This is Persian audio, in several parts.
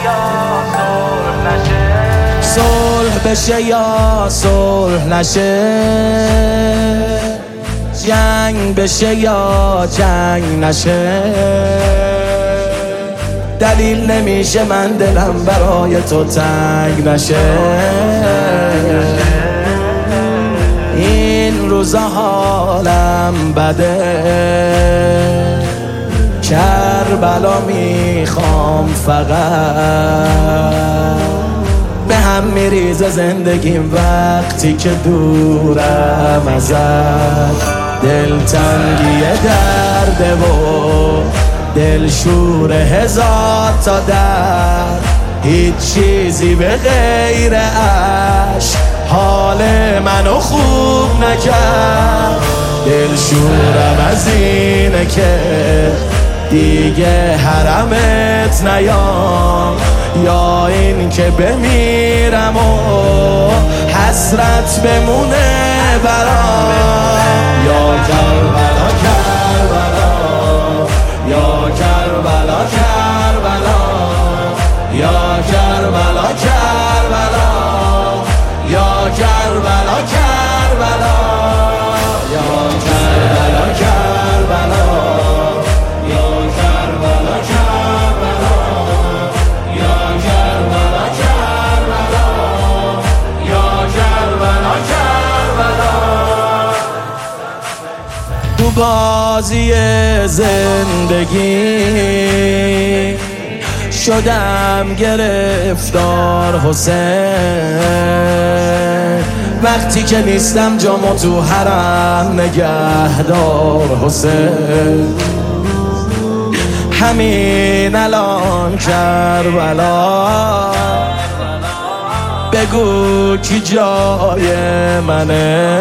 صلح بشه یا صلح نشه، جنگ بشه یا جنگ نشه، دلیل نمیشه من دلم برای تو تنگ نشه. این روزا حالم بده، کربلا میخوام فقط، به هم میریزه زندگیم وقتی که دورم ازت، دلتنگی درده و دلشور هزار تا درد، هیچ چیزی به غیر عشق حال منو خوب نکرد. دلشورم از اینه که دیگه حرمت نیام، یا این که بمیرم و حسرت بمونه برام. یا کربلا کربلا، یا کربلا کربلا، یا کربلا کربلا، یا کربلا کربلا، یا کربلا کربلا، یا کربلا کربلا، یا کربلا کربلا، یا کربلا کربلا. تو بازی زندگی شدم گرفتار حسین، وقتی که نیستم جامو تو حرم نگهدار حسین. همین الان کربلا، بگو کی جای منه،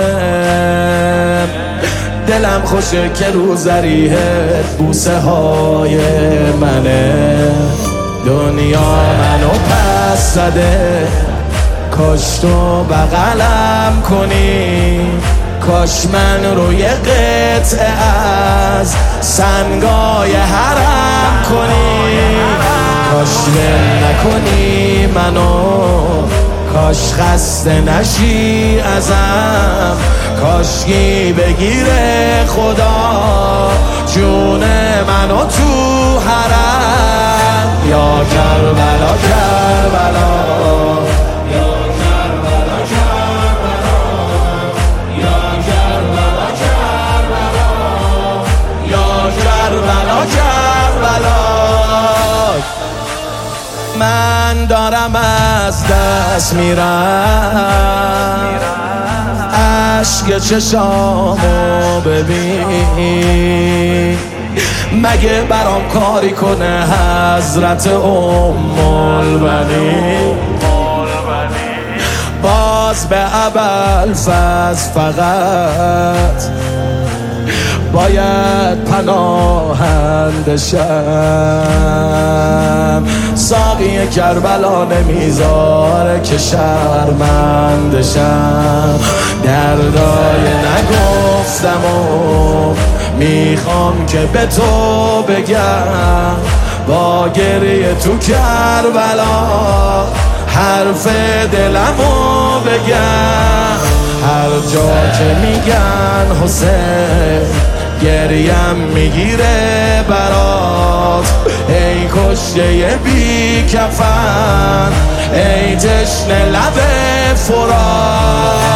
دلم خوشه که رو ضریحت بوسه های منه. دنیا منو پس زده، کاش تو بغلم کنی، کاش من روی قطعه از سنگای حرم کنی، کاش ول نکنی منو، کاش خسته نشی ازم، کاشکی بگیره خدا جون منو تو حرم. یا کربلا کربلا، یا کربلا کربلا، یا کربلا کربلا، یا کربلا کربلا. من دارم از دست میرم، عشق چشامو ببین، مگه برام کاری کنه حضرت البنین. باز به ابوالفضل فقط باید پناهنده شم، ساقی کربلا نمیذاره که شرمنده شم. دردای نگفتم و میخوام که به تو بگم، با گریه تو کربلا حرف دلمو بگم. هر جا که میگن حسین گریم میگیره برات، ای کشته بی کفن، ای تشنه لب فرات.